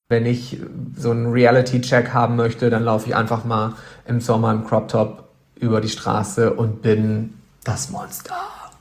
Wenn ich so einen Reality-Check haben möchte, dann laufe ich einfach mal im Sommer im Crop Top über die Straße und bin das Monster.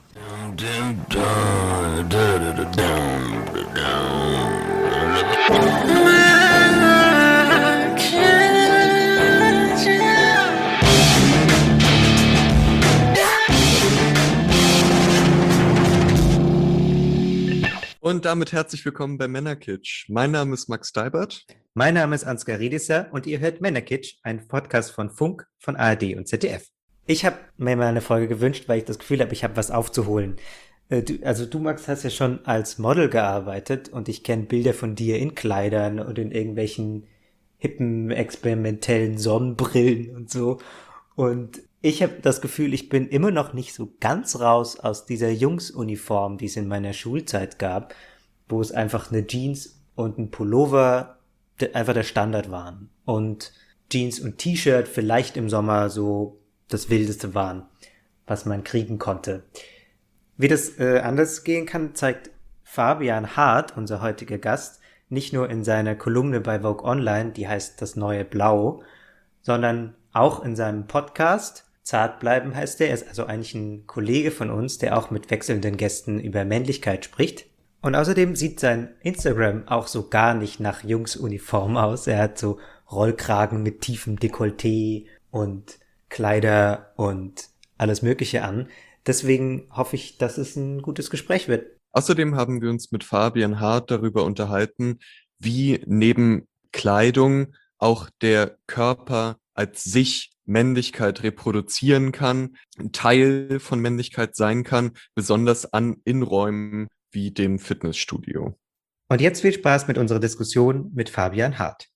Und damit herzlich willkommen bei Männerkitsch. Mein Name ist Max Steibert. Mein Name ist Ansgar Riedisser und ihr hört Männerkitsch, ein Podcast von Funk, von ARD und ZDF. Ich habe mir mal eine Folge gewünscht, weil ich das Gefühl habe, ich habe was aufzuholen. Du, Max, hast ja schon als Model gearbeitet und ich kenne Bilder von dir in Kleidern und in irgendwelchen hippen, experimentellen Sonnenbrillen und so. Und ich habe das Gefühl, ich bin immer noch nicht so ganz raus aus dieser Jungsuniform, die es in meiner Schulzeit gab, wo es einfach eine Jeans und ein Pullover einfach der Standard waren. Und Jeans und T-Shirt vielleicht im Sommer so das Wildeste waren, was man kriegen konnte. Wie das anders gehen kann, zeigt Fabian Hart, unser heutiger Gast, nicht nur in seiner Kolumne bei Vogue Online, die heißt Das neue Blau, sondern auch in seinem Podcast. Zart bleiben heißt er. Er ist also eigentlich ein Kollege von uns, der auch mit wechselnden Gästen über Männlichkeit spricht. Und außerdem sieht sein Instagram auch so gar nicht nach Jungsuniform aus. Er hat so Rollkragen mit tiefem Dekolleté und Kleider und alles Mögliche an. Deswegen hoffe ich, dass es ein gutes Gespräch wird. Außerdem haben wir uns mit Fabian Hart darüber unterhalten, wie neben Kleidung auch der Körper als sich Männlichkeit reproduzieren kann, ein Teil von Männlichkeit sein kann, besonders an Innenräumen wie dem Fitnessstudio. Und jetzt viel Spaß mit unserer Diskussion mit Fabian Hart.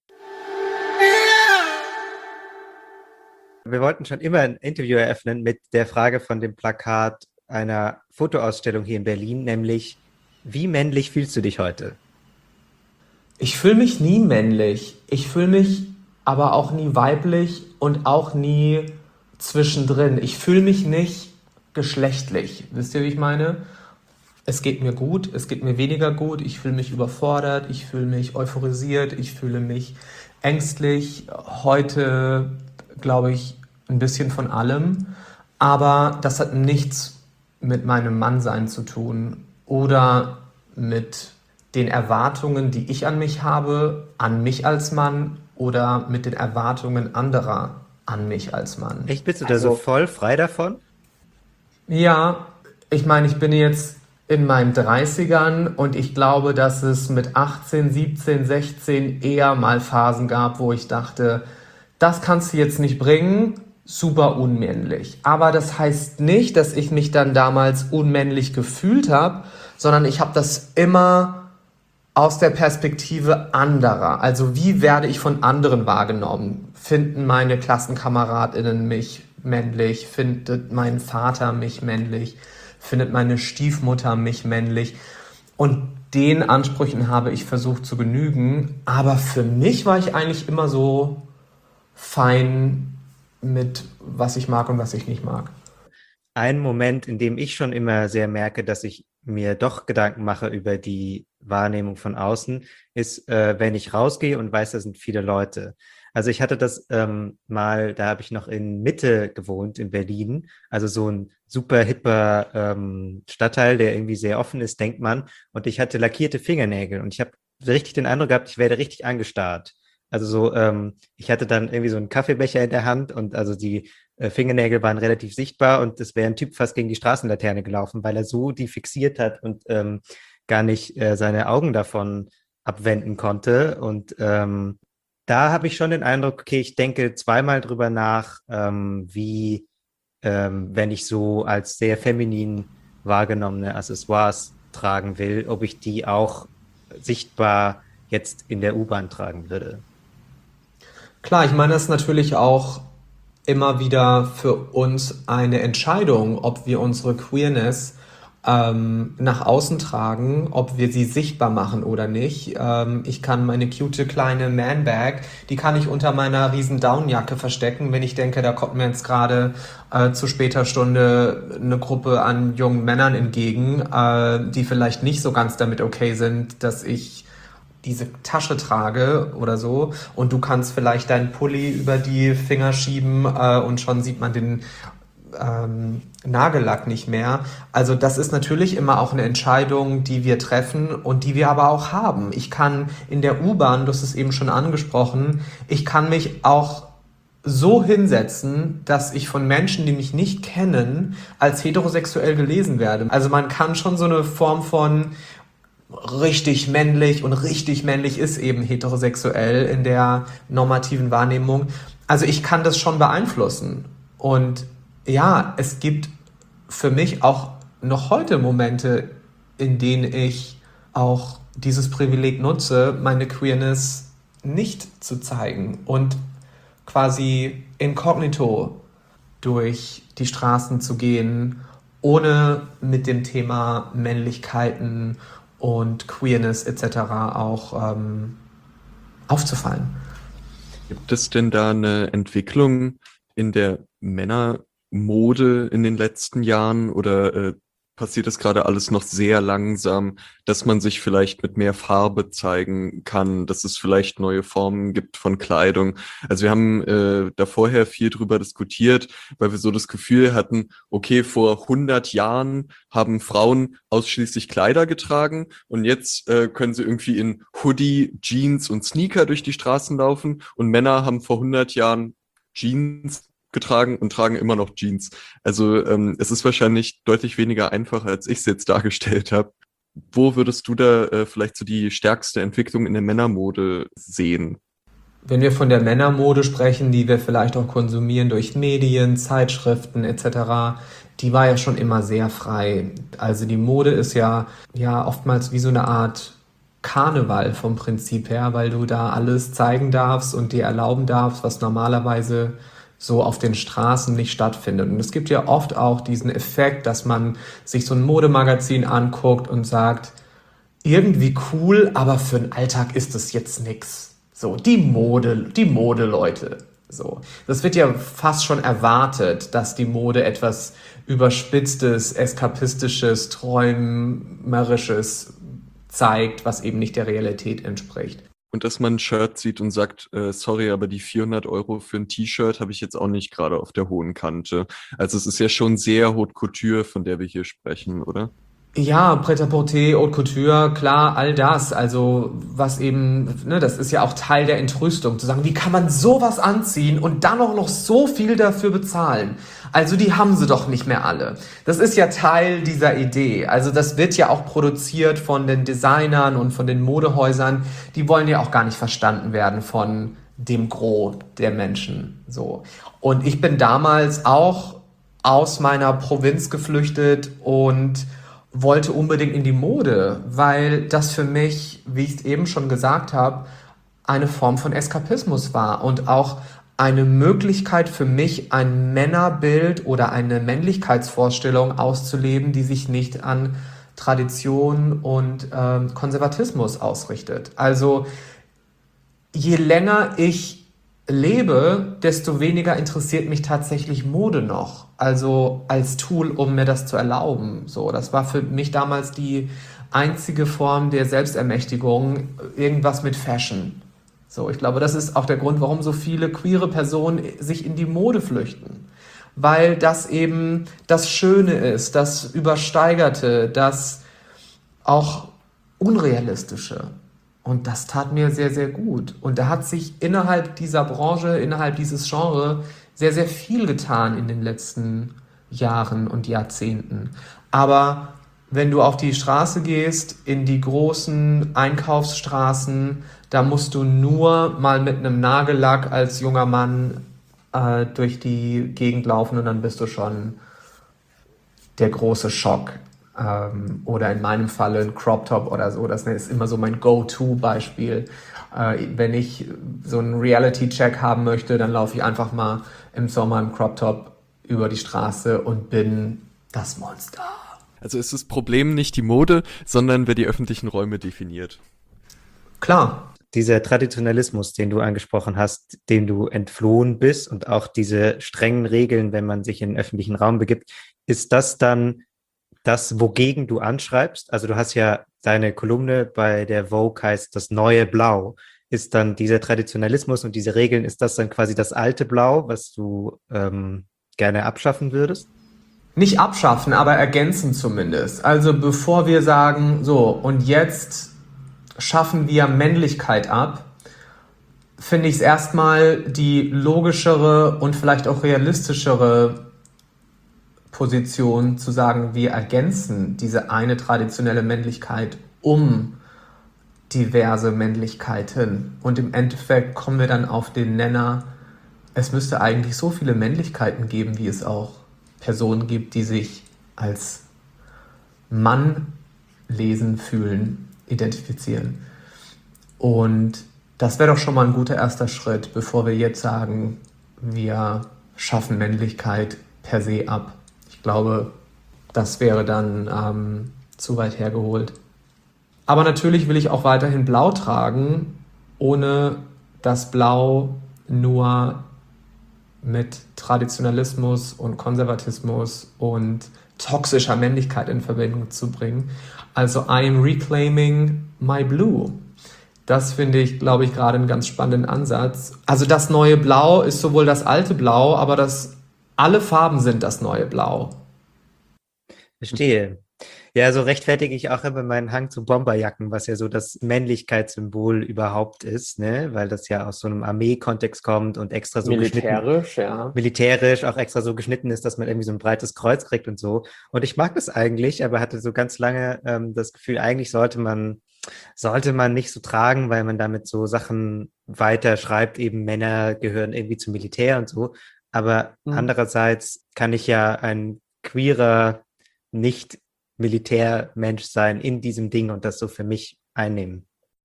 Wir wollten schon immer ein Interview eröffnen mit der Frage von dem Plakat einer Fotoausstellung hier in Berlin, nämlich: Wie männlich fühlst du dich heute? Ich fühle mich nie männlich. Ich fühle mich aber auch nie weiblich und auch nie zwischendrin. Ich fühle mich nicht geschlechtlich. Wisst ihr, wie ich meine? Es geht mir gut, es geht mir weniger gut. Ich fühle mich überfordert, ich fühle mich euphorisiert, ich fühle mich ängstlich. Heute, glaube ich, ein bisschen von allem. Aber das hat nichts mit meinem Mannsein zu tun oder mit den Erwartungen, die ich an mich habe, an mich als Mann oder mit den Erwartungen anderer an mich als Mann. Echt, bist du da so voll frei davon? Ja, ich meine, ich bin jetzt in meinen 30ern und ich glaube, dass es mit 18, 17, 16 eher mal Phasen gab, wo ich dachte, das kannst du jetzt nicht bringen, super unmännlich. Aber das heißt nicht, dass ich mich dann damals unmännlich gefühlt habe, sondern ich habe das immer aus der Perspektive anderer. Also wie werde ich von anderen wahrgenommen? Finden meine KlassenkameradInnen mich männlich? Findet mein Vater mich männlich? Findet meine Stiefmutter mich männlich? Und den Ansprüchen habe ich versucht zu genügen. Aber für mich war ich eigentlich immer so fein mit, was ich mag und was ich nicht mag. Ein Moment, in dem ich schon immer sehr merke, dass ich mir doch Gedanken mache über die Wahrnehmung von außen, ist, wenn ich rausgehe und weiß, da sind viele Leute. Also ich hatte das mal, da habe ich noch in Mitte gewohnt, in Berlin, also so ein super hipper Stadtteil, der irgendwie sehr offen ist, denkt man. Und ich hatte lackierte Fingernägel und ich habe richtig den Eindruck gehabt, ich werde richtig angestarrt. Also so, ich hatte dann irgendwie so einen Kaffeebecher in der Hand und also die Fingernägel waren relativ sichtbar und es wäre ein Typ fast gegen die Straßenlaterne gelaufen, weil er so die fixiert hat und gar nicht seine Augen davon abwenden konnte. Und da habe ich schon den Eindruck, okay, ich denke zweimal drüber nach, wie, wenn ich so als sehr feminin wahrgenommene Accessoires tragen will, ob ich die auch sichtbar jetzt in der U-Bahn tragen würde. Klar, ich meine, das ist natürlich auch immer wieder für uns eine Entscheidung, ob wir unsere Queerness nach außen tragen, ob wir sie sichtbar machen oder nicht. Ich kann meine cute kleine Man-Bag, die kann ich unter meiner riesen Downjacke verstecken, wenn ich denke, da kommt mir jetzt gerade zu später Stunde eine Gruppe an jungen Männern entgegen, die vielleicht nicht so ganz damit okay sind, dass ich diese Tasche trage oder so und du kannst vielleicht deinen Pulli über die Finger schieben und schon sieht man den Nagellack nicht mehr. Also das ist natürlich immer auch eine Entscheidung, die wir treffen und die wir aber auch haben. Ich kann in der U-Bahn, du hast es eben schon angesprochen, ich kann mich auch so hinsetzen, dass ich von Menschen, die mich nicht kennen, als heterosexuell gelesen werde. Also man kann schon so eine Form von richtig männlich und richtig männlich ist eben heterosexuell in der normativen Wahrnehmung. Also ich kann das schon beeinflussen. Und ja, es gibt für mich auch noch heute Momente, in denen ich auch dieses Privileg nutze, meine Queerness nicht zu zeigen und quasi inkognito durch die Straßen zu gehen, ohne mit dem Thema Männlichkeiten und Queerness etc. auch aufzufallen. Gibt es denn da eine Entwicklung in der Männermode in den letzten Jahren oder passiert das gerade alles noch sehr langsam, dass man sich vielleicht mit mehr Farbe zeigen kann, dass es vielleicht neue Formen gibt von Kleidung? Also wir haben da vorher viel drüber diskutiert, weil wir so das Gefühl hatten, okay, vor 100 Jahren haben Frauen ausschließlich Kleider getragen und jetzt können sie irgendwie in Hoodie, Jeans und Sneaker durch die Straßen laufen und Männer haben vor 100 Jahren Jeans getragen und tragen immer noch Jeans. Also es ist wahrscheinlich deutlich weniger einfach, als ich es jetzt dargestellt habe. Wo würdest du da vielleicht so die stärkste Entwicklung in der Männermode sehen? Wenn wir von der Männermode sprechen, die wir vielleicht auch konsumieren durch Medien, Zeitschriften etc., die war ja schon immer sehr frei. Also die Mode ist ja oftmals wie so eine Art Karneval vom Prinzip her, weil du da alles zeigen darfst und dir erlauben darfst, was normalerweise so auf den Straßen nicht stattfindet. Und es gibt ja oft auch diesen Effekt, dass man sich so ein Modemagazin anguckt und sagt, irgendwie cool, aber für den Alltag ist es jetzt nix. So, die Mode, Leute. So. Das wird ja fast schon erwartet, dass die Mode etwas Überspitztes, Eskapistisches, Träumerisches zeigt, was eben nicht der Realität entspricht. Und dass man ein Shirt sieht und sagt, sorry, aber die 400 € für ein T-Shirt habe ich jetzt auch nicht gerade auf der hohen Kante. Also es ist ja schon sehr Haute Couture, von der wir hier sprechen, oder? Ja, Prêt-à-porter, Haute Couture, klar, all das. Also was eben, ne, das ist ja auch Teil der Entrüstung, zu sagen, wie kann man sowas anziehen und dann auch noch so viel dafür bezahlen? Also die haben sie doch nicht mehr alle. Das ist ja Teil dieser Idee. Also das wird ja auch produziert von den Designern und von den Modehäusern. Die wollen ja auch gar nicht verstanden werden von dem Gros der Menschen. So. Und ich bin damals auch aus meiner Provinz geflüchtet und wollte unbedingt in die Mode, weil das für mich, wie ich es eben schon gesagt habe, eine Form von Eskapismus war und auch eine Möglichkeit für mich, ein Männerbild oder eine Männlichkeitsvorstellung auszuleben, die sich nicht an Tradition und Konservatismus ausrichtet. Also je länger ich lebe, desto weniger interessiert mich tatsächlich Mode noch. Also als Tool, um mir das zu erlauben. So, das war für mich damals die einzige Form der Selbstermächtigung, irgendwas mit Fashion. So, ich glaube, das ist auch der Grund, warum so viele queere Personen sich in die Mode flüchten. Weil das eben das Schöne ist, das Übersteigerte, das auch Unrealistische. Und das tat mir sehr, sehr gut. Und da hat sich innerhalb dieser Branche, innerhalb dieses Genres sehr, sehr viel getan in den letzten Jahren und Jahrzehnten. Aber wenn du auf die Straße gehst, in die großen Einkaufsstraßen, da musst du nur mal mit einem Nagellack als junger Mann durch die Gegend laufen und dann bist du schon der große Schock. Oder in meinem Falle ein Crop Top oder so. Das ist immer so mein Go-To-Beispiel. Wenn ich so einen Reality-Check haben möchte, dann laufe ich einfach mal im Sommer im Crop Top über die Straße und bin das Monster. Also ist das Problem nicht die Mode, sondern wer die öffentlichen Räume definiert. Klar. Dieser Traditionalismus, den du angesprochen hast, dem du entflohen bist und auch diese strengen Regeln, wenn man sich in den öffentlichen Raum begibt, ist das dann das, wogegen du anschreibst? Also du hast ja deine Kolumne bei der Vogue heißt das neue Blau. Ist dann dieser Traditionalismus und diese Regeln, ist das dann quasi das alte Blau, was du gerne abschaffen würdest? Nicht abschaffen, aber ergänzen zumindest. Also bevor wir sagen, so, und jetzt schaffen wir Männlichkeit ab, finde ich es erstmal die logischere und vielleicht auch realistischere Position zu sagen, wir ergänzen diese eine traditionelle Männlichkeit um diverse Männlichkeiten. Und im Endeffekt kommen wir dann auf den Nenner, es müsste eigentlich so viele Männlichkeiten geben, wie es auch Personen gibt, die sich als Mann lesen, fühlen, identifizieren. Und das wäre doch schon mal ein guter erster Schritt, bevor wir jetzt sagen, wir schaffen Männlichkeit per se ab. Ich glaube, das wäre dann zu weit hergeholt. Aber natürlich will ich auch weiterhin Blau tragen, ohne das Blau nur mit Traditionalismus und Konservatismus und toxischer Männlichkeit in Verbindung zu bringen. Also I am reclaiming my blue. Das finde ich, glaube ich, gerade einen ganz spannenden Ansatz. Also das neue Blau ist sowohl das alte Blau, aber alle Farben sind das neue Blau. Verstehe. Ja, so rechtfertige ich auch immer meinen Hang zu Bomberjacken, was ja so das Männlichkeitssymbol überhaupt ist, ne? Weil das ja aus so einem Armee-Kontext kommt und extra so militärisch auch extra so geschnitten ist, dass man irgendwie so ein breites Kreuz kriegt und so. Und ich mag das eigentlich, aber hatte so ganz lange das Gefühl, eigentlich sollte man nicht so tragen, weil man damit so Sachen weiter schreibt, eben Männer gehören irgendwie zum Militär und so. Aber andererseits kann ich ja ein queerer, nicht Militärmensch sein in diesem Ding und das so für mich einnehmen.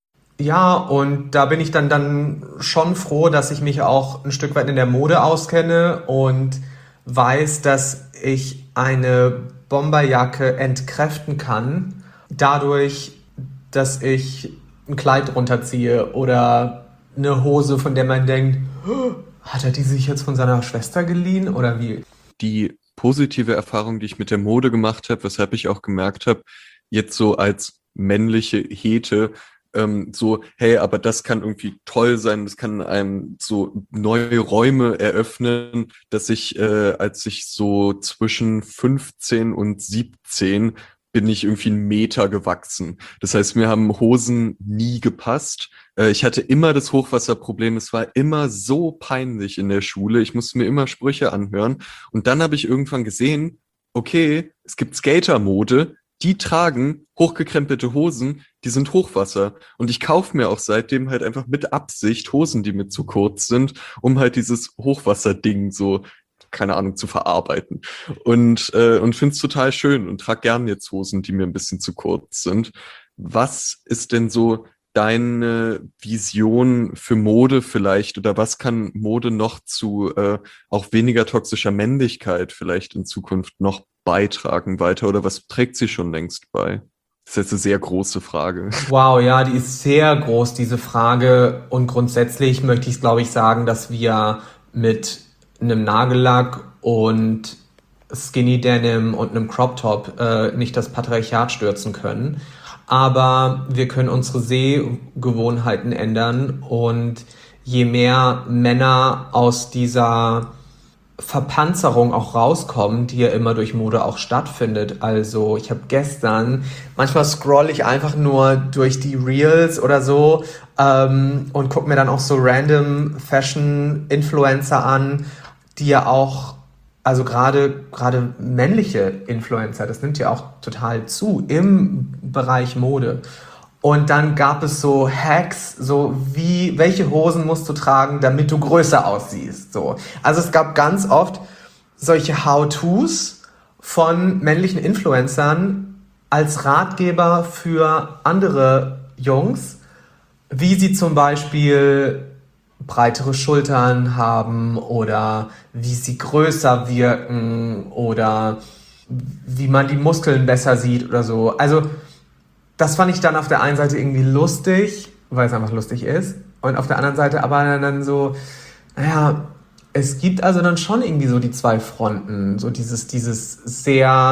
Ja, und da bin ich dann schon froh, dass ich mich auch ein Stück weit in der Mode auskenne und weiß, dass ich eine Bomberjacke entkräften kann, dadurch, dass ich ein Kleid drunter ziehe oder eine Hose, von der man denkt, hat er die sich jetzt von seiner Schwester geliehen oder wie? Die positive Erfahrung, die ich mit der Mode gemacht habe, weshalb ich auch gemerkt habe, jetzt so als männliche Hete, so, hey, aber das kann irgendwie toll sein, das kann einem so neue Räume eröffnen, dass ich, als ich so zwischen 15 und 17 bin ich irgendwie 1 Meter gewachsen. Das heißt, mir haben Hosen nie gepasst. Ich hatte immer das Hochwasserproblem. Es war immer so peinlich in der Schule. Ich musste mir immer Sprüche anhören. Und dann habe ich irgendwann gesehen, okay, es gibt Skatermode, die tragen hochgekrempelte Hosen, die sind Hochwasser. Und ich kaufe mir auch seitdem halt einfach mit Absicht Hosen, die mir zu kurz sind, um halt dieses Hochwasserding so, keine Ahnung, zu verarbeiten. Und finde es total schön und trage gern jetzt Hosen, die mir ein bisschen zu kurz sind. Was ist denn so deine Vision für Mode vielleicht oder was kann Mode noch zu auch weniger toxischer Männlichkeit vielleicht in Zukunft noch beitragen weiter oder was trägt sie schon längst bei? Das ist jetzt eine sehr große Frage. Wow, ja, die ist sehr groß, diese Frage. Und grundsätzlich möchte ich, glaube ich, sagen, dass wir mit einem Nagellack und Skinny Denim und einem Crop Top nicht das Patriarchat stürzen können. Aber wir können unsere Sehgewohnheiten ändern und je mehr Männer aus dieser Verpanzerung auch rauskommen, die ja immer durch Mode auch stattfindet. Also ich habe manchmal scroll ich einfach nur durch die Reels oder so und gucke mir dann auch so random Fashion-Influencer an, die ja auch, also gerade männliche Influencer, das nimmt ja auch total zu im Bereich Mode. Und dann gab es so Hacks, so wie, welche Hosen musst du tragen, damit du größer aussiehst, so. Also es gab ganz oft solche How-Tos von männlichen Influencern als Ratgeber für andere Jungs, wie sie zum Beispiel breitere Schultern haben oder wie sie größer wirken oder wie man die Muskeln besser sieht oder so. Also das fand ich dann auf der einen Seite irgendwie lustig, weil es einfach lustig ist. Und auf der anderen Seite aber dann so, naja, es gibt also dann schon irgendwie so die zwei Fronten. So dieses sehr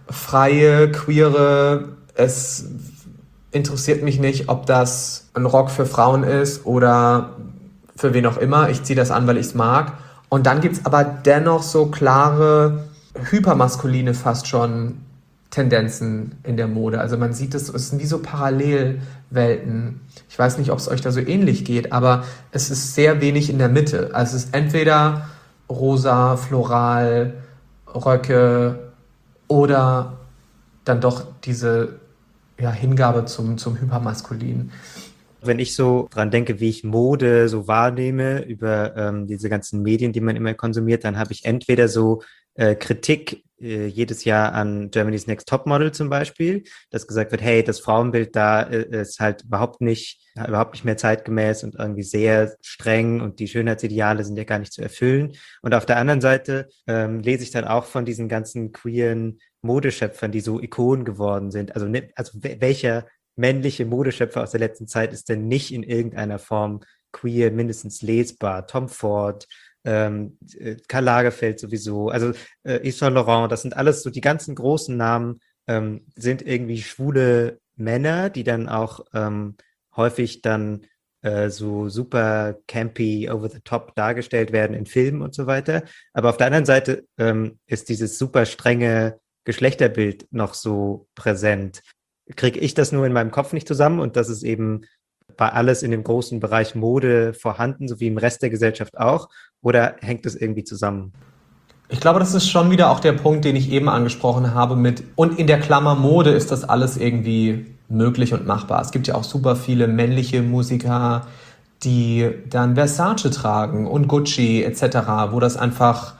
freie, queere, es interessiert mich nicht, ob das ein Rock für Frauen ist oder für wen auch immer. Ich ziehe das an, weil ich es mag. Und dann gibt es aber dennoch so klare, hypermaskuline fast schon Tendenzen in der Mode. Also man sieht es sind wie so Parallelwelten. Ich weiß nicht, ob es euch da so ähnlich geht, aber es ist sehr wenig in der Mitte. Also es ist entweder rosa, floral, Röcke oder dann doch diese Hingabe zum Hypermaskulin. Wenn ich so dran denke, wie ich Mode so wahrnehme über diese ganzen Medien, die man immer konsumiert, dann habe ich entweder so Kritik jedes Jahr an Germany's Next Topmodel zum Beispiel, dass gesagt wird, hey, das Frauenbild da ist halt überhaupt nicht mehr zeitgemäß und irgendwie sehr streng und die Schönheitsideale sind ja gar nicht zu erfüllen. Und auf der anderen Seite lese ich dann auch von diesen ganzen queeren Modeschöpfern, die so Ikonen geworden sind. Also welcher männliche Modeschöpfer aus der letzten Zeit ist denn nicht in irgendeiner Form queer, mindestens lesbar? Tom Ford, Karl Lagerfeld sowieso, also Yves Saint Laurent, das sind alles so die ganzen großen Namen, sind irgendwie schwule Männer, die dann auch häufig dann so super campy, over the top dargestellt werden in Filmen und so weiter. Aber auf der anderen Seite ist dieses super strenge Geschlechterbild noch so präsent. Kriege ich das nur in meinem Kopf nicht zusammen und das ist eben bei alles in dem großen Bereich Mode vorhanden, so wie im Rest der Gesellschaft auch, oder hängt das irgendwie zusammen? Ich glaube, das ist schon wieder auch der Punkt, den ich eben angesprochen habe und in der Klammer Mode ist das alles irgendwie möglich und machbar. Es gibt ja auch super viele männliche Musiker, die dann Versace tragen und Gucci etc., wo das einfach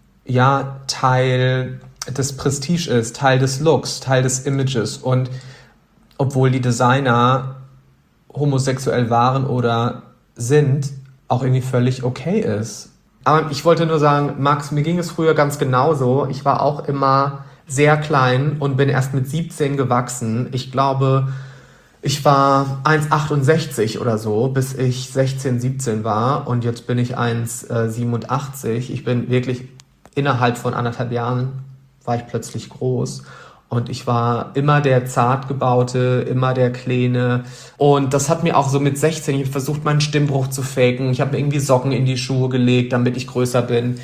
Teil des Prestige ist, Teil des Looks, Teil des Images und obwohl die Designer homosexuell waren oder sind, auch irgendwie völlig okay ist. Aber ich wollte nur sagen, Max, mir ging es früher ganz genauso. Ich war auch immer sehr klein und bin erst mit 17 gewachsen. Ich glaube, ich war 1,68 oder so, bis ich 16, 17 war und jetzt bin ich 1,87. Ich bin wirklich innerhalb von 1,5 Jahren war ich plötzlich groß. Und ich war immer der Zartgebaute, immer der Kleine. Und das hat mir auch so mit 16, ich habe versucht, meinen Stimmbruch zu faken. Ich habe mir irgendwie Socken in die Schuhe gelegt, damit ich größer bin.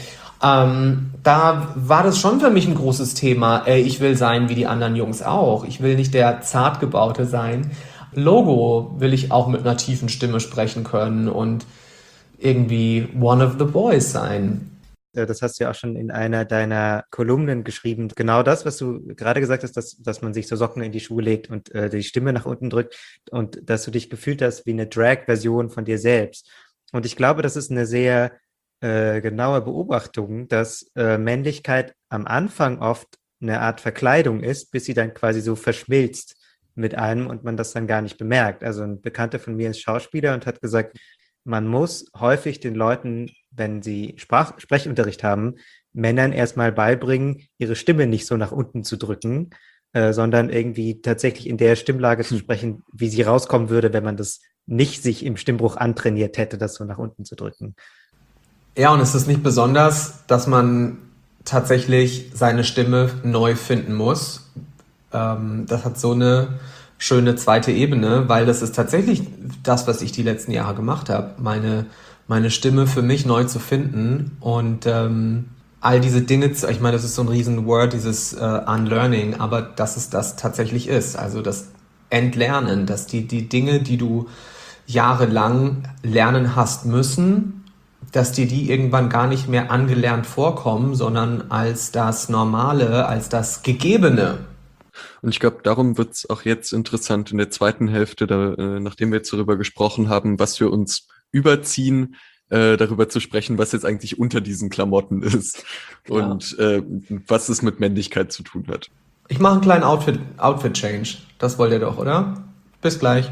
Da war das schon für mich ein großes Thema. Ey, ich will sein wie die anderen Jungs auch. Ich will nicht der Zartgebaute sein. Logo will ich auch mit einer tiefen Stimme sprechen können und irgendwie one of the boys sein. Das hast du ja auch schon in einer deiner Kolumnen geschrieben. Genau das, was du gerade gesagt hast, dass man sich so Socken in die Schuhe legt und die Stimme nach unten drückt und dass du dich gefühlt hast wie eine Drag-Version von dir selbst. Und ich glaube, das ist eine sehr genaue Beobachtung, dass Männlichkeit am Anfang oft eine Art Verkleidung ist, bis sie dann quasi so verschmilzt mit einem und man das dann gar nicht bemerkt. Also ein Bekannter von mir ist Schauspieler und hat gesagt, man muss häufig den Leuten, wenn sie Sprechunterricht haben, Männern erstmal beibringen, ihre Stimme nicht so nach unten zu drücken, sondern irgendwie tatsächlich in der Stimmlage zu sprechen, wie sie rauskommen würde, wenn man das nicht sich im Stimmbruch antrainiert hätte, das so nach unten zu drücken. Ja, und es ist nicht besonders, dass man tatsächlich seine Stimme neu finden muss. Das hat so eine schöne zweite Ebene, weil das ist tatsächlich das, was ich die letzten Jahre gemacht habe, meine Stimme für mich neu zu finden und all diese Dinge, ich meine, das ist so ein riesen Word, dieses Unlearning, aber dass es das tatsächlich ist, also das Entlernen, dass die Dinge, die du jahrelang lernen hast müssen, dass dir die irgendwann gar nicht mehr angelernt vorkommen, sondern als das Normale, als das Gegebene. Und ich glaube, darum wird es auch jetzt interessant in der zweiten Hälfte, nachdem wir jetzt darüber gesprochen haben, was wir uns überziehen, darüber zu sprechen, was jetzt eigentlich unter diesen Klamotten ist und was es mit Männlichkeit zu tun hat. Ich mache einen kleinen Outfit-Change. Das wollt ihr doch, oder? Bis gleich.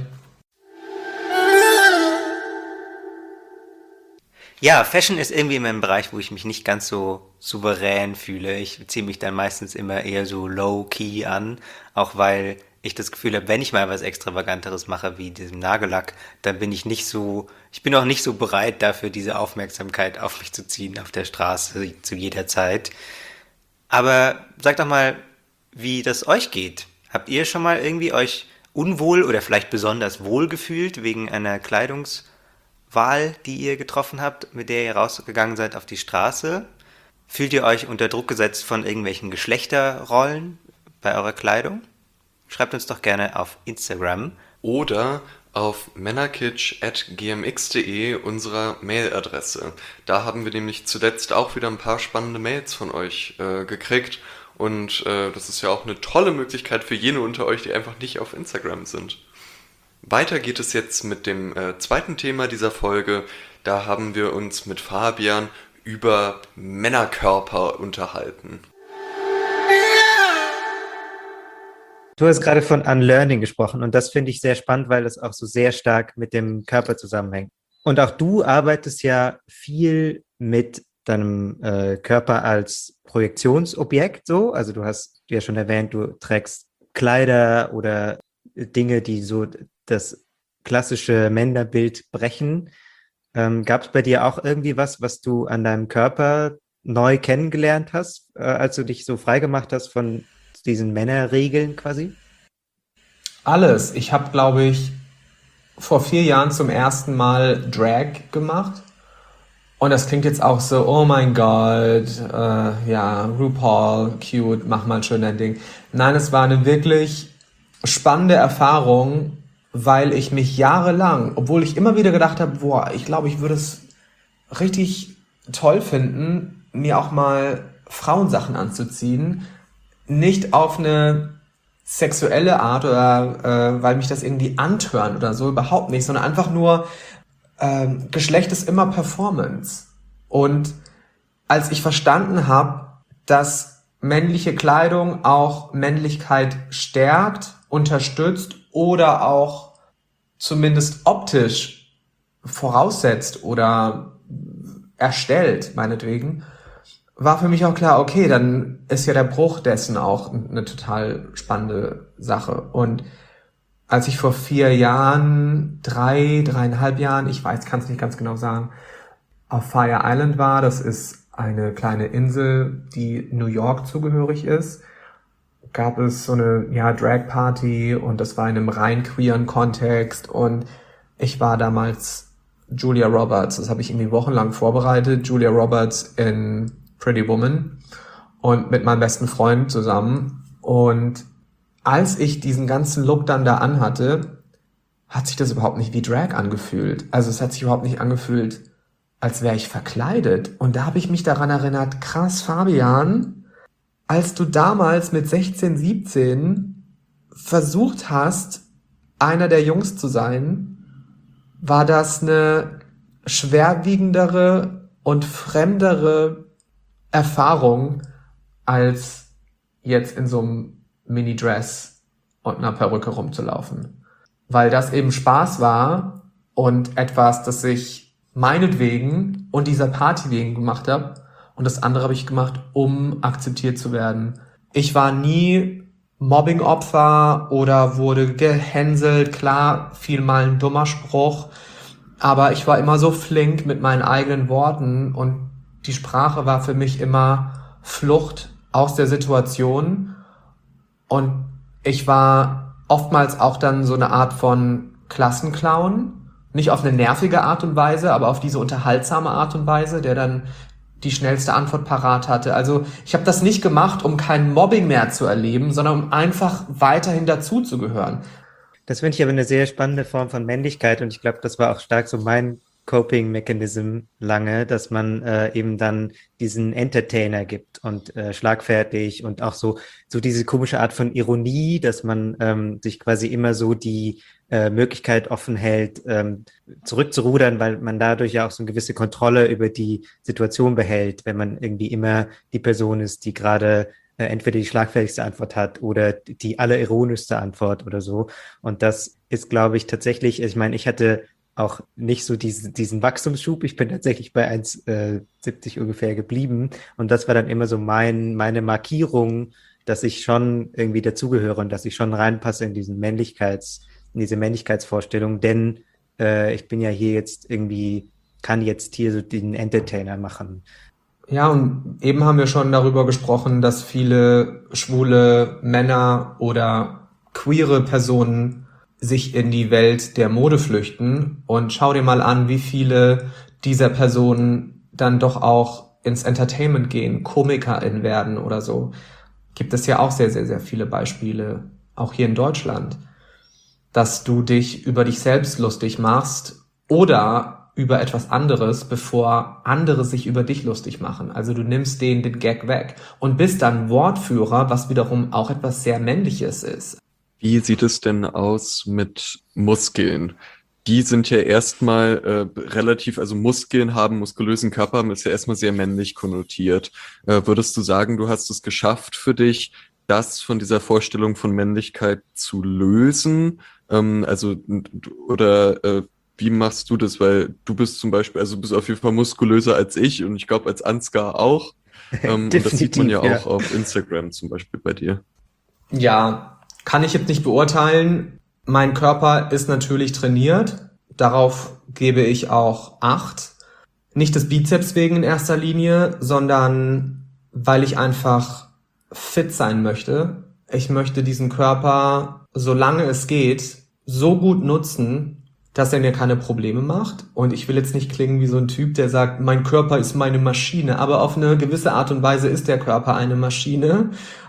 Ja, Fashion ist irgendwie immer ein Bereich, wo ich mich nicht ganz so souverän fühle. Ich ziehe mich dann meistens immer eher so low-key an, auch weil ich das Gefühl habe, wenn ich mal was Extravaganteres mache, wie diesen Nagellack, dann bin ich bin auch nicht so bereit dafür, diese Aufmerksamkeit auf mich zu ziehen auf der Straße zu jeder Zeit. Aber sag doch mal, wie das euch geht. Habt ihr schon mal irgendwie euch unwohl oder vielleicht besonders wohl gefühlt wegen einer Kleidungswahl, die ihr getroffen habt, mit der ihr rausgegangen seid auf die Straße? Fühlt ihr euch unter Druck gesetzt von irgendwelchen Geschlechterrollen bei eurer Kleidung? Schreibt uns doch gerne auf Instagram. Oder auf männerkitsch@gmx.de, unserer Mailadresse. Da haben wir nämlich zuletzt auch wieder ein paar spannende Mails von euch gekriegt. Und das ist ja auch eine tolle Möglichkeit für jene unter euch, die einfach nicht auf Instagram sind. Weiter geht es jetzt mit dem zweiten Thema dieser Folge. Da haben wir uns mit Fabian über Männerkörper unterhalten. Du hast gerade von Unlearning gesprochen und das finde ich sehr spannend, weil das auch so sehr stark mit dem Körper zusammenhängt. Und auch du arbeitest ja viel mit deinem Körper als Projektionsobjekt so. Also du hast ja schon erwähnt, du trägst Kleider oder Dinge, die so das klassische Männerbild brechen. Gab es bei dir auch irgendwie was du an deinem Körper neu kennengelernt hast, als du dich so freigemacht hast von diesen Männerregeln quasi? Alles. Ich habe, glaube ich, vor 4 Jahren zum ersten Mal Drag gemacht. Und das klingt jetzt auch so, oh mein Gott, ja, RuPaul, cute, mach mal schön dein Ding. Nein, es war eine wirklich spannende Erfahrung, weil ich mich jahrelang, obwohl ich immer wieder gedacht habe, boah, ich glaube, ich würde es richtig toll finden, mir auch mal Frauensachen anzuziehen, nicht auf eine sexuelle Art oder weil mich das irgendwie antören oder so, überhaupt nicht, sondern einfach nur, Geschlecht ist immer Performance. Und als ich verstanden habe, dass männliche Kleidung auch Männlichkeit stärkt, unterstützt oder auch zumindest optisch voraussetzt oder erstellt, meinetwegen, war für mich auch klar, okay, dann ist ja der Bruch dessen auch eine total spannende Sache. Und als ich vor 4 Jahren, 3,5 Jahren, ich weiß, kann es nicht ganz genau sagen, auf Fire Island war, das ist eine kleine Insel, die New York zugehörig ist, gab es so eine, ja, Drag-Party und das war in einem rein queeren Kontext und ich war damals Julia Roberts, das habe ich irgendwie wochenlang vorbereitet, Julia Roberts in Pretty Woman und mit meinem besten Freund zusammen und als ich diesen ganzen Look dann da anhatte, hat sich das überhaupt nicht wie Drag angefühlt. Also es hat sich überhaupt nicht angefühlt, als wäre ich verkleidet. Und da habe ich mich daran erinnert, krass, Fabian, als du damals mit 16, 17 versucht hast, einer der Jungs zu sein, war das eine schwerwiegendere und fremdere Erfahrung, als jetzt in so einem Mini-Dress und einer Perücke rumzulaufen. Weil das eben Spaß war und etwas, das ich meinetwegen und dieser Party wegen gemacht habe. Und das andere habe ich gemacht, um akzeptiert zu werden. Ich war nie Mobbing-Opfer oder wurde gehänselt. Klar, fiel mal ein dummer Spruch. Aber ich war immer so flink mit meinen eigenen Worten und die Sprache war für mich immer Flucht aus der Situation. Und ich war oftmals auch dann so eine Art von Klassenclown. Nicht auf eine nervige Art und Weise, aber auf diese unterhaltsame Art und Weise, der dann die schnellste Antwort parat hatte. Also ich habe das nicht gemacht, um kein Mobbing mehr zu erleben, sondern um einfach weiterhin dazuzugehören. Das finde ich aber eine sehr spannende Form von Männlichkeit und ich glaube, das war auch stark so mein Coping-Mechanism lange, dass man eben dann diesen Entertainer gibt und schlagfertig und auch so diese komische Art von Ironie, dass man sich quasi immer so die Möglichkeit offen hält, zurückzurudern, weil man dadurch ja auch so eine gewisse Kontrolle über die Situation behält, wenn man irgendwie immer die Person ist, die gerade entweder die schlagfertigste Antwort hat oder die allerironischste Antwort oder so. Und das ist, glaube ich, tatsächlich, ich meine, ich hatte auch nicht so diesen Wachstumsschub. Ich bin tatsächlich bei 1,70 ungefähr geblieben. Und das war dann immer so meine Markierung, dass ich schon irgendwie dazugehöre und dass ich schon reinpasse in diese Männlichkeitsvorstellung. Denn ich bin ja hier jetzt irgendwie, kann jetzt hier so den Entertainer machen. Ja, und eben haben wir schon darüber gesprochen, dass viele schwule Männer oder queere Personen sich in die Welt der Mode flüchten. Und schau dir mal an, wie viele dieser Personen dann doch auch ins Entertainment gehen, KomikerInnen werden oder so. Gibt es ja auch sehr, sehr, sehr viele Beispiele, auch hier in Deutschland, dass du dich über dich selbst lustig machst oder über etwas anderes, bevor andere sich über dich lustig machen. Also du nimmst denen den Gag weg und bist dann Wortführer, was wiederum auch etwas sehr Männliches ist. Wie sieht es denn aus mit Muskeln? Die sind ja erstmal relativ, also Muskeln haben, muskulösen Körper haben, ist ja erstmal sehr männlich konnotiert. Würdest du sagen, du hast es geschafft für dich, das von dieser Vorstellung von Männlichkeit zu lösen? Wie machst du das? Weil du bist zum Beispiel, also du bist auf jeden Fall muskulöser als ich und ich glaube als Ansgar auch. Und das sieht man ja Definitiv, ja. auch auf Instagram zum Beispiel bei dir. Ja, kann ich jetzt nicht beurteilen. Mein Körper ist natürlich trainiert. Darauf gebe ich auch Acht. Nicht des Bizeps wegen in erster Linie, sondern weil ich einfach fit sein möchte. Ich möchte diesen Körper, solange es geht, so gut nutzen, dass er mir keine Probleme macht. Und ich will jetzt nicht klingen wie so ein Typ, der sagt, mein Körper ist meine Maschine. Aber auf eine gewisse Art und Weise ist der Körper eine Maschine,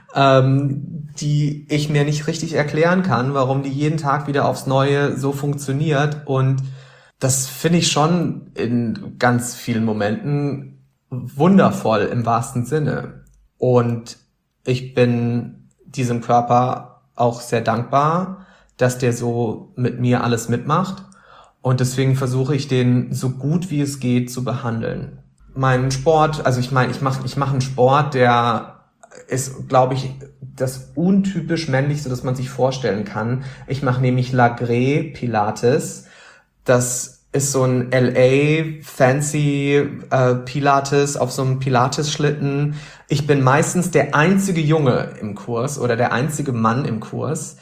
die ich mir nicht richtig erklären kann, warum die jeden Tag wieder aufs Neue so funktioniert. Und das finde ich schon in ganz vielen Momenten wundervoll im wahrsten Sinne. Und ich bin diesem Körper auch sehr dankbar, dass der so mit mir alles mitmacht. Und deswegen versuche ich den so gut wie es geht zu behandeln. Mein Sport, also ich mache einen Sport, der ist, glaube ich, das untypisch Männlichste, das man sich vorstellen kann. Ich mache nämlich Lagré Pilates. Das ist so ein LA fancy Pilates auf so einem Pilates-Schlitten. Ich bin meistens der einzige Junge im Kurs oder der einzige Mann im Kurs.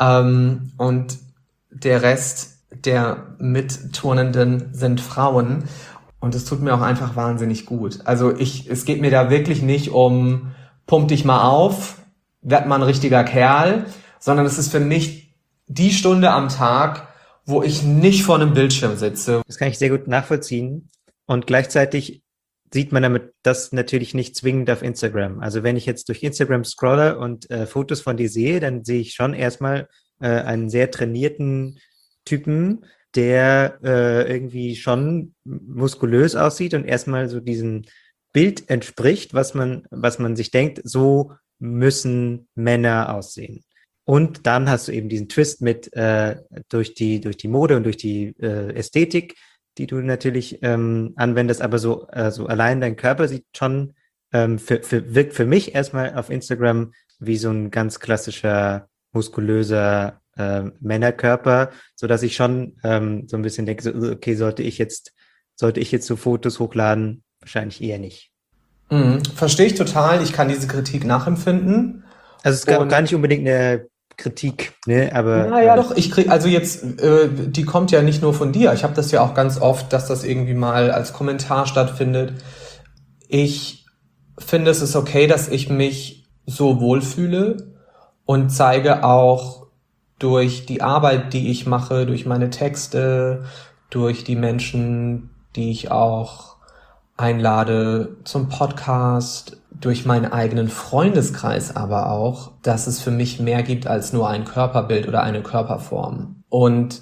Und der Rest der Mitturnenden sind Frauen. Und es tut mir auch einfach wahnsinnig gut. Also es geht mir da wirklich nicht um pump dich mal auf, werd mal ein richtiger Kerl, sondern es ist für mich die Stunde am Tag, wo ich nicht vor einem Bildschirm sitze. Das kann ich sehr gut nachvollziehen. Und gleichzeitig sieht man damit das natürlich nicht zwingend auf Instagram. Also wenn ich jetzt durch Instagram scrolle und Fotos von dir sehe, dann sehe ich schon erstmal einen sehr trainierten Typen, der irgendwie schon muskulös aussieht und erstmal so diesem Bild entspricht, was man sich denkt, so müssen Männer aussehen. Und dann hast du eben diesen Twist mit durch die Mode und durch die Ästhetik, die du natürlich anwendest, aber so allein dein Körper sieht schon wirkt für mich erstmal auf Instagram wie so ein ganz klassischer muskulöser Männerkörper, so dass ich schon so ein bisschen denke, so, okay, sollte ich jetzt so Fotos hochladen? Wahrscheinlich eher nicht. Verstehe ich total. Ich kann diese Kritik nachempfinden. Also es gab gar nicht unbedingt eine Kritik, ne? Aber Naja, doch, ich krieg, also jetzt, die kommt ja nicht nur von dir. Ich habe das ja auch ganz oft, dass das irgendwie mal als Kommentar stattfindet. Ich finde, es ist okay, dass ich mich so wohlfühle und zeige auch durch die Arbeit, die ich mache, durch meine Texte, durch die Menschen, die ich auch einlade zum Podcast, durch meinen eigenen Freundeskreis aber auch, dass es für mich mehr gibt als nur ein Körperbild oder eine Körperform. Und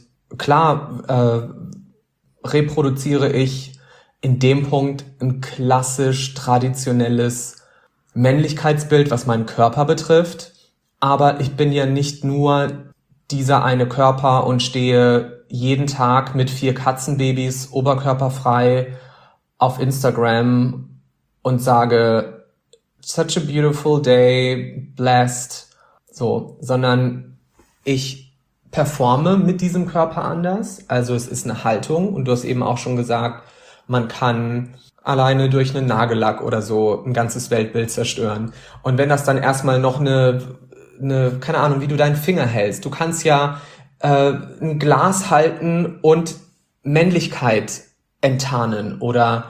klar reproduziere ich in dem Punkt ein klassisch traditionelles Männlichkeitsbild, was meinen Körper betrifft. Aber ich bin ja nicht nur dieser eine Körper und stehe jeden Tag mit 4 Katzenbabys oberkörperfrei auf Instagram und sage, such a beautiful day, blessed, so, sondern ich performe mit diesem Körper anders. Also es ist eine Haltung und du hast eben auch schon gesagt, man kann alleine durch einen Nagellack oder so ein ganzes Weltbild zerstören. Und wenn das dann erstmal noch eine, keine Ahnung, wie du deinen Finger hältst. Du kannst ja ein Glas halten und Männlichkeit enttarnen oder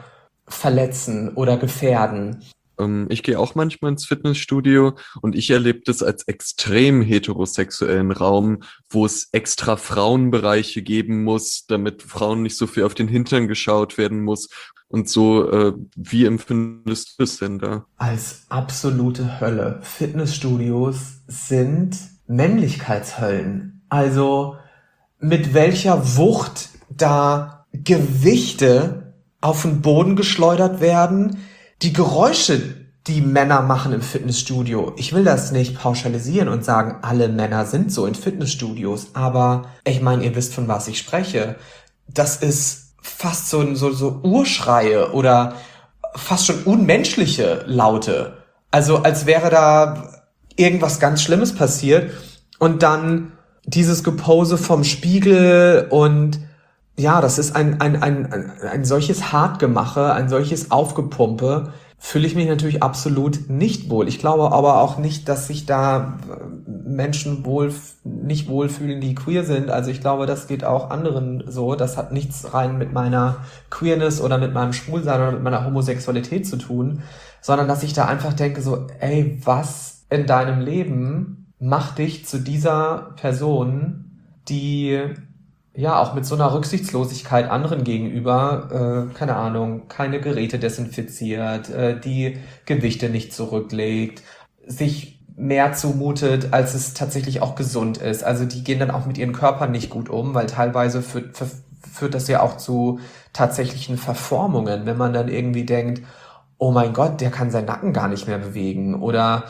verletzen oder gefährden. Ich gehe auch manchmal ins Fitnessstudio und ich erlebe das als extrem heterosexuellen Raum, wo es extra Frauenbereiche geben muss, damit Frauen nicht so viel auf den Hintern geschaut werden muss. Und so, wie empfindest du es denn da? Als absolute Hölle. Fitnessstudios sind Männlichkeitshöllen. Also mit welcher Wucht da Gewichte auf den Boden geschleudert werden, die Geräusche, die Männer machen im Fitnessstudio. Ich will das nicht pauschalisieren und sagen, alle Männer sind so in Fitnessstudios, aber ich meine, ihr wisst, von was ich spreche. Das ist fast so Urschreie oder fast schon unmenschliche Laute. Also als wäre da irgendwas ganz Schlimmes passiert und dann dieses Gepose vom Spiegel und ja, das ist ein solches Hartgemache, ein solches Aufgepumpe, fühle ich mich natürlich absolut nicht wohl. Ich glaube aber auch nicht, dass sich da Menschen nicht wohlfühlen, die queer sind. Also ich glaube, das geht auch anderen so. Das hat nichts rein mit meiner Queerness oder mit meinem Schwulsein oder mit meiner Homosexualität zu tun, sondern dass ich da einfach denke so, ey, was in deinem Leben macht dich zu dieser Person, die ja auch mit so einer Rücksichtslosigkeit anderen gegenüber, keine Ahnung, keine Geräte desinfiziert, die Gewichte nicht zurücklegt, sich mehr zumutet, als es tatsächlich auch gesund ist. Also die gehen dann auch mit ihren Körpern nicht gut um, weil teilweise führt das ja auch zu tatsächlichen Verformungen, wenn man dann irgendwie denkt, oh mein Gott, der kann seinen Nacken gar nicht mehr bewegen oder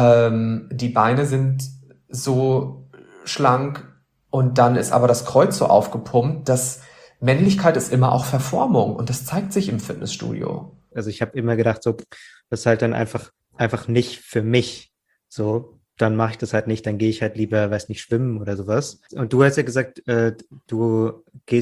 die Beine sind so schlank und dann ist aber das Kreuz so aufgepumpt, dass Männlichkeit ist immer auch Verformung und das zeigt sich im Fitnessstudio. Also ich habe immer gedacht, so, das ist halt dann einfach nicht für mich. So, dann mache ich das halt nicht, dann gehe ich halt lieber, weiß nicht, schwimmen oder sowas. Und du hast ja gesagt, du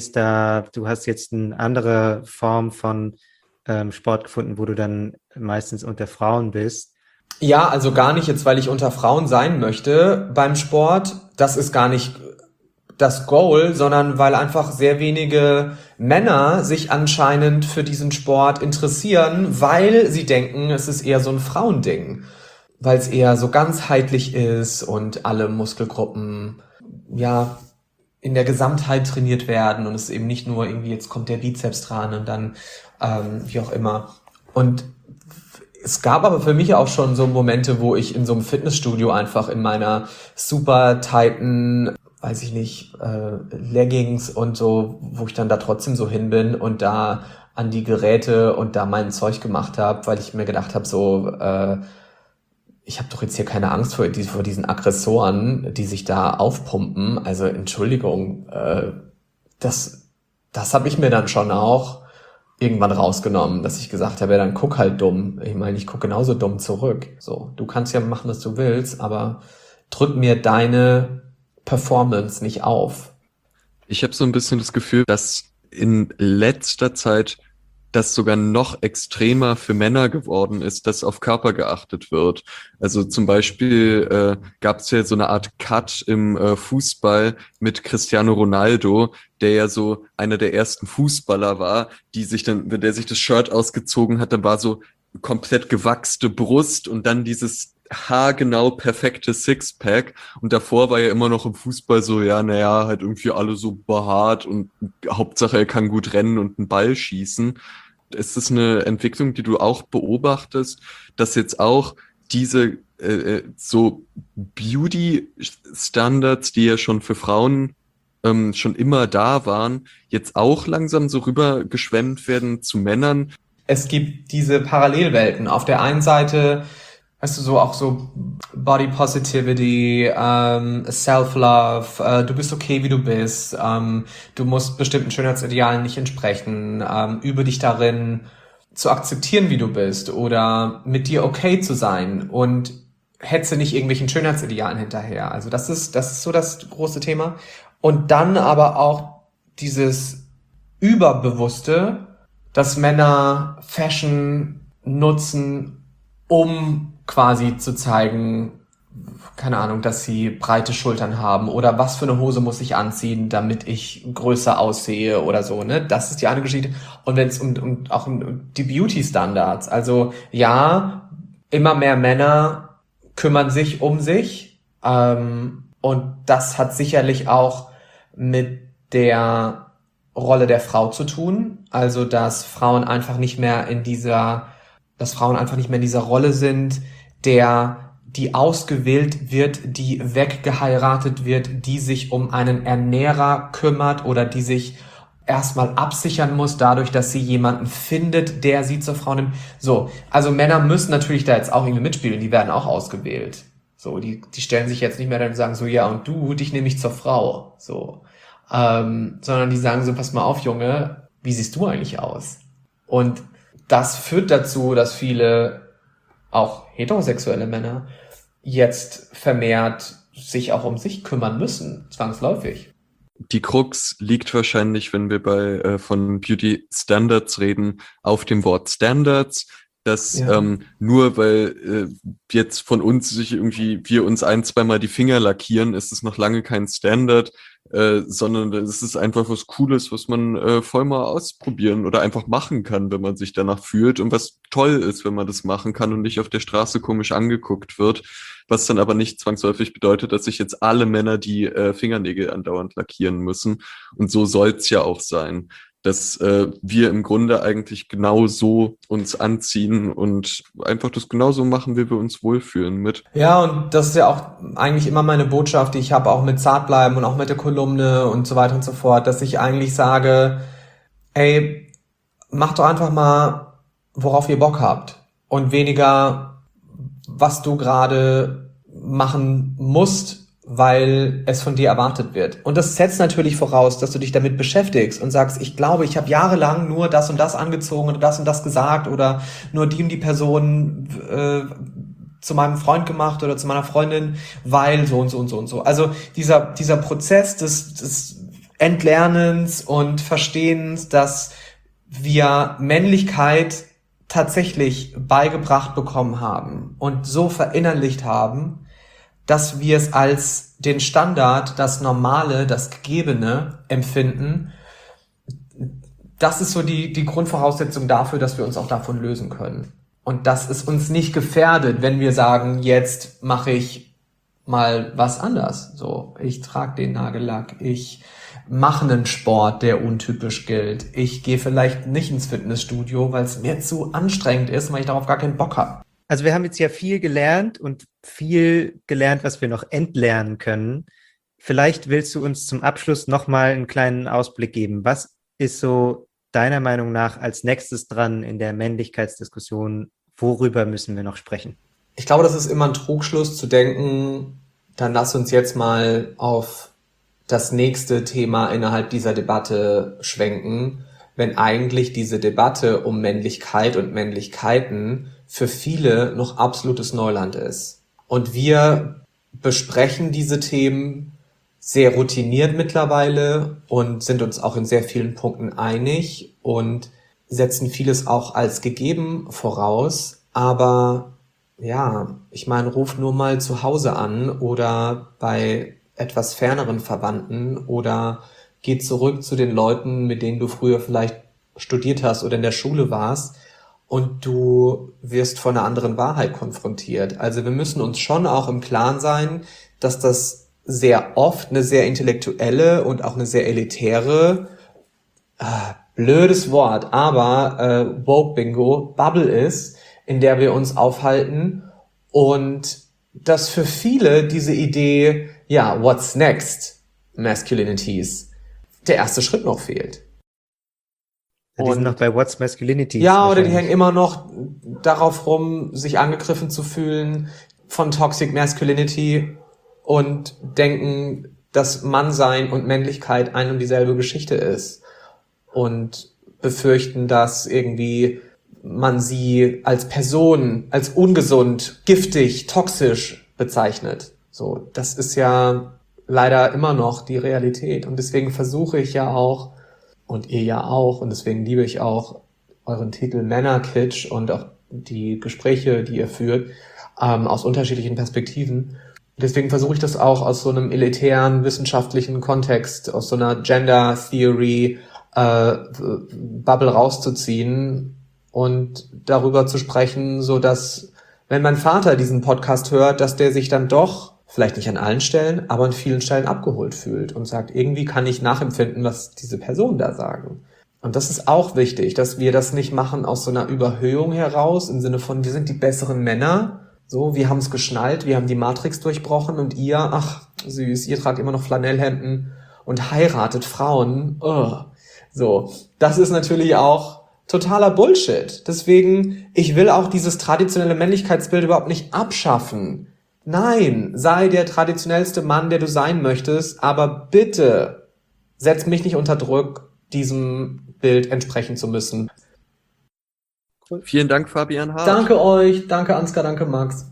hast jetzt eine andere Form von Sport gefunden, wo du dann meistens unter Frauen bist. Ja, also gar nicht jetzt, weil ich unter Frauen sein möchte beim Sport. Das ist gar nicht das Goal, sondern weil einfach sehr wenige Männer sich anscheinend für diesen Sport interessieren, weil sie denken, es ist eher so ein Frauending, weil es eher so ganzheitlich ist und alle Muskelgruppen ja in der Gesamtheit trainiert werden und es eben nicht nur irgendwie jetzt kommt der Bizeps dran und dann wie auch immer. Und es gab aber für mich auch schon so Momente, wo ich in so einem Fitnessstudio einfach in meiner super tighten, weiß ich nicht, Leggings und so, wo ich dann da trotzdem so hin bin und da an die Geräte und da mein Zeug gemacht habe, weil ich mir gedacht habe, so, ich habe doch jetzt hier keine Angst vor diesen Aggressoren, die sich da aufpumpen. Also Entschuldigung, das habe ich mir dann schon auch irgendwann rausgenommen, dass ich gesagt habe, ja, dann guck halt dumm. Ich meine, ich gucke genauso dumm zurück. So, du kannst ja machen, was du willst, aber drück mir deine Performance nicht auf. Ich habe so ein bisschen das Gefühl, dass in letzter Zeit das sogar noch extremer für Männer geworden ist, dass auf Körper geachtet wird. Also zum Beispiel gab es ja so eine Art Cut im Fußball mit Cristiano Ronaldo, der ja so einer der ersten Fußballer war, wenn der sich das Shirt ausgezogen hat, dann war so komplett gewachste Brust und dann dieses haargenau perfekte Sixpack. Und davor war ja immer noch im Fußball so, ja, naja, halt irgendwie alle so behaart und Hauptsache er kann gut rennen und einen Ball schießen. Ist das eine Entwicklung, die du auch beobachtest, dass jetzt auch diese so Beauty-Standards, die ja schon für Frauen schon immer da waren, jetzt auch langsam so rübergeschwemmt werden zu Männern? Es gibt diese Parallelwelten. Auf der einen Seite hast du so auch so Body Positivity, Self-Love, du bist okay, wie du bist, du musst bestimmten Schönheitsidealen nicht entsprechen, übe dich darin zu akzeptieren, wie du bist oder mit dir okay zu sein und hetze nicht irgendwelchen Schönheitsidealen hinterher. Also das ist so das große Thema. Und dann aber auch dieses Überbewusste, dass Männer Fashion nutzen, um quasi zu zeigen, keine Ahnung, dass sie breite Schultern haben oder was für eine Hose muss ich anziehen, damit ich größer aussehe oder so, ne? Das ist die eine Geschichte. Und wenn es um die Beauty-Standards, also ja, immer mehr Männer kümmern sich um sich, und das hat sicherlich auch mit der Rolle der Frau zu tun, also dass Frauen einfach nicht mehr in dieser Rolle sind, die ausgewählt wird, die weggeheiratet wird, die sich um einen Ernährer kümmert oder die sich erstmal absichern muss, dadurch, dass sie jemanden findet, der sie zur Frau nimmt. So, also Männer müssen natürlich da jetzt auch irgendwie mitspielen, die werden auch ausgewählt. So, die stellen sich jetzt nicht mehr dann und sagen so, ja, und du, dich nehme ich zur Frau. So, sondern die sagen so, pass mal auf, Junge, wie siehst du eigentlich aus? Und das führt dazu, dass viele, auch heterosexuelle Männer, jetzt vermehrt sich auch um sich kümmern müssen, zwangsläufig. Die Krux liegt wahrscheinlich, wenn wir von Beauty Standards reden, auf dem Wort Standards, dass Ja. nur weil jetzt von uns wir uns ein, zweimal die Finger lackieren, ist es noch lange kein Standard, sondern es ist einfach was Cooles, was man voll mal ausprobieren oder einfach machen kann, wenn man sich danach fühlt und was toll ist, wenn man das machen kann und nicht auf der Straße komisch angeguckt wird, was dann aber nicht zwangsläufig bedeutet, dass sich jetzt alle Männer die Fingernägel andauernd lackieren müssen, und so soll's ja auch sein, dass wir im Grunde eigentlich genauso uns anziehen und einfach das genauso machen, wie wir uns wohlfühlen mit. Ja, und das ist ja auch eigentlich immer meine Botschaft, die ich habe, auch mit Zartbleiben und auch mit der Kolumne und so weiter und so fort, dass ich eigentlich sage, ey, macht doch einfach mal, worauf ihr Bock habt und weniger, was du gerade machen musst, weil es von dir erwartet wird. Und das setzt natürlich voraus, dass du dich damit beschäftigst und sagst, ich glaube, ich habe jahrelang nur das und das angezogen oder das und das gesagt oder nur die und die Person zu meinem Freund gemacht oder zu meiner Freundin, weil so und so und so und so. Also dieser Prozess des Entlernens und Verstehens, dass wir Männlichkeit tatsächlich beigebracht bekommen haben und so verinnerlicht haben, dass wir es als den Standard, das Normale, das Gegebene empfinden. Das ist so die Grundvoraussetzung dafür, dass wir uns auch davon lösen können. Und dass es uns nicht gefährdet, wenn wir sagen, jetzt mache ich mal was anders. So, ich trage den Nagellack, ich mache einen Sport, der untypisch gilt. Ich gehe vielleicht nicht ins Fitnessstudio, weil es mir zu anstrengend ist, weil ich darauf gar keinen Bock habe. Also wir haben jetzt ja viel gelernt und viel gelernt, was wir noch entlernen können. Vielleicht willst du uns zum Abschluss nochmal einen kleinen Ausblick geben. Was ist so deiner Meinung nach als nächstes dran in der Männlichkeitsdiskussion? Worüber müssen wir noch sprechen? Ich glaube, das ist immer ein Trugschluss zu denken, dann lass uns jetzt mal auf das nächste Thema innerhalb dieser Debatte schwenken, wenn eigentlich diese Debatte um Männlichkeit und Männlichkeiten für viele noch absolutes Neuland ist. Und wir besprechen diese Themen sehr routiniert mittlerweile und sind uns auch in sehr vielen Punkten einig und setzen vieles auch als gegeben voraus. Aber ja, ich meine, ruf nur mal zu Hause an oder bei etwas ferneren Verwandten oder geh zurück zu den Leuten, mit denen du früher vielleicht studiert hast oder in der Schule warst. Und du wirst von einer anderen Wahrheit konfrontiert. Also wir müssen uns schon auch im Klaren sein, dass das sehr oft eine sehr intellektuelle und auch eine sehr elitäre, blödes Wort, aber Woke-Bingo, Bubble ist, in der wir uns aufhalten. Und dass für viele diese Idee, ja, what's next, Masculinities, der erste Schritt noch fehlt. Ja, die sind noch bei What's Masculinity. Ja, oder die hängen immer noch darauf rum, sich angegriffen zu fühlen von Toxic Masculinity und denken, dass Mannsein und Männlichkeit ein und dieselbe Geschichte ist und befürchten, dass irgendwie man sie als Person, als ungesund, giftig, toxisch bezeichnet. So, das ist ja leider immer noch die Realität und deswegen versuche ich ja auch, und ihr ja auch, und deswegen liebe ich auch euren Titel Männerkitsch und auch die Gespräche, die ihr führt, aus unterschiedlichen Perspektiven. Deswegen versuche ich das auch aus so einem elitären wissenschaftlichen Kontext, aus so einer Gender Theory Bubble rauszuziehen und darüber zu sprechen, so dass, wenn mein Vater diesen Podcast hört, dass der sich dann doch, vielleicht nicht an allen Stellen, aber an vielen Stellen abgeholt fühlt und sagt, irgendwie kann ich nachempfinden, was diese Personen da sagen. Und das ist auch wichtig, dass wir das nicht machen aus so einer Überhöhung heraus, im Sinne von, wir sind die besseren Männer, so, wir haben es geschnallt, wir haben die Matrix durchbrochen und ihr, ach süß, ihr tragt immer noch Flanellhemden und heiratet Frauen. So, das ist natürlich auch totaler Bullshit. Deswegen, ich will auch dieses traditionelle Männlichkeitsbild überhaupt nicht abschaffen. Nein, sei der traditionellste Mann, der du sein möchtest, aber bitte setz mich nicht unter Druck, diesem Bild entsprechen zu müssen. Vielen Dank, Fabian Hart. Danke euch, danke Ansgar, danke Max.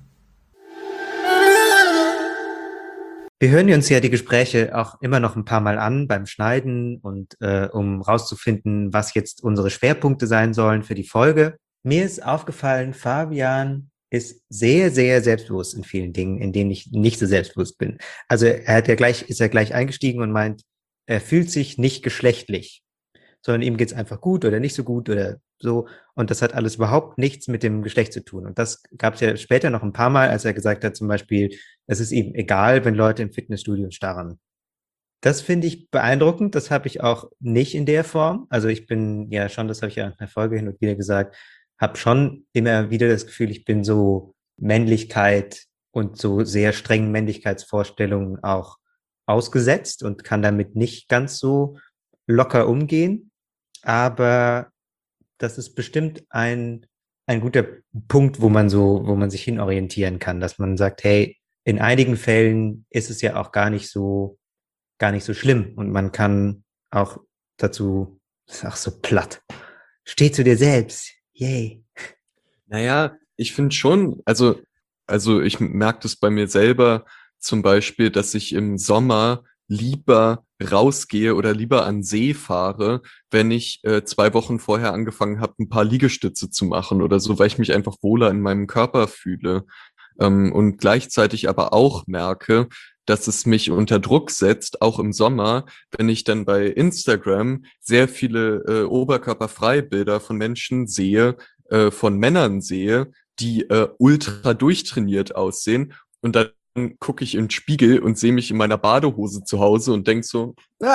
Wir hören uns ja die Gespräche auch immer noch ein paar Mal an beim Schneiden und um rauszufinden, was jetzt unsere Schwerpunkte sein sollen für die Folge. Mir ist aufgefallen, Fabian ist sehr, sehr selbstbewusst in vielen Dingen, in denen ich nicht so selbstbewusst bin. Also ist ja gleich eingestiegen und meint, er fühlt sich nicht geschlechtlich, sondern ihm geht's einfach gut oder nicht so gut oder so. Und das hat alles überhaupt nichts mit dem Geschlecht zu tun. Und das gab es ja später noch ein paar Mal, als er gesagt hat, zum Beispiel, es ist ihm egal, wenn Leute im Fitnessstudio starren. Das finde ich beeindruckend. Das habe ich auch nicht in der Form. Also ich bin ja schon, das habe ich ja in der Folge hin und wieder gesagt, habe schon immer wieder das Gefühl, ich bin so Männlichkeit und so sehr strengen Männlichkeitsvorstellungen auch ausgesetzt und kann damit nicht ganz so locker umgehen. Aber das ist bestimmt ein guter Punkt, wo man sich hinorientieren kann, dass man sagt, hey, in einigen Fällen ist es ja auch gar nicht so schlimm und man kann auch dazu, das ist auch so platt, steh zu dir selbst, yay. Naja, ich finde schon, also ich merke das bei mir selber zum Beispiel, dass ich im Sommer lieber rausgehe oder lieber an See fahre, wenn ich 2 Wochen vorher angefangen habe, ein paar Liegestütze zu machen oder so, weil ich mich einfach wohler in meinem Körper fühle. Und gleichzeitig aber auch merke, dass es mich unter Druck setzt, auch im Sommer, wenn ich dann bei Instagram sehr viele Oberkörperfreibilder von Menschen sehe, von Männern sehe, die ultra durchtrainiert aussehen und dann gucke ich in den Spiegel und sehe mich in meiner Badehose zu Hause und denk so,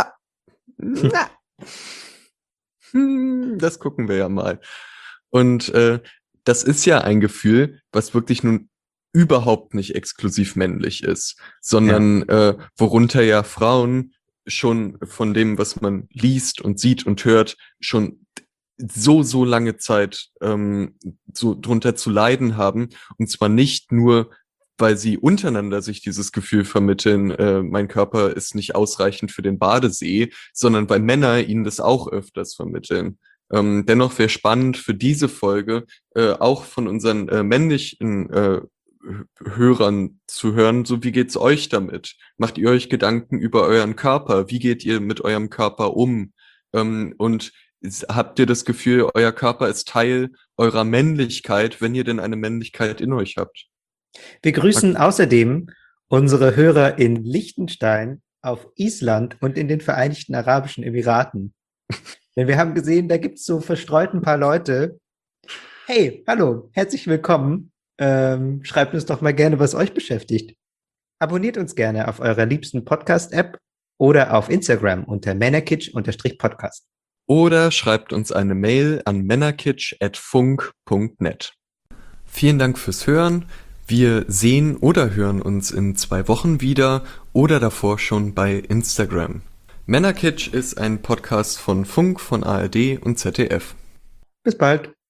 das gucken wir ja mal. Und das ist ja ein Gefühl, was wirklich nun überhaupt nicht exklusiv männlich ist, sondern worunter ja Frauen schon von dem, was man liest und sieht und hört, schon so lange Zeit so drunter zu leiden haben. Und zwar nicht nur, weil sie untereinander sich dieses Gefühl vermitteln, mein Körper ist nicht ausreichend für den Badesee, sondern weil Männer ihnen das auch öfters vermitteln. Dennoch wäre spannend für diese Folge auch von unseren männlichen Hörern zu hören, so wie geht's euch damit? Macht ihr euch Gedanken über euren Körper? Wie geht ihr mit eurem Körper um? Und habt ihr das Gefühl, euer Körper ist Teil eurer Männlichkeit, wenn ihr denn eine Männlichkeit in euch habt? Wir grüßen außerdem unsere Hörer in Liechtenstein, auf Island und in den Vereinigten Arabischen Emiraten. Denn wir haben gesehen, da gibt's so verstreut ein paar Leute. Hey, hallo, herzlich willkommen. Schreibt uns doch mal gerne, was euch beschäftigt. Abonniert uns gerne auf eurer liebsten Podcast-App oder auf Instagram unter männerkitsch_podcast. Oder schreibt uns eine Mail an männerkitsch@funk.net. Vielen Dank fürs Hören. Wir sehen oder hören uns in 2 Wochen wieder oder davor schon bei Instagram. Männerkitsch ist ein Podcast von Funk, von ARD und ZDF. Bis bald.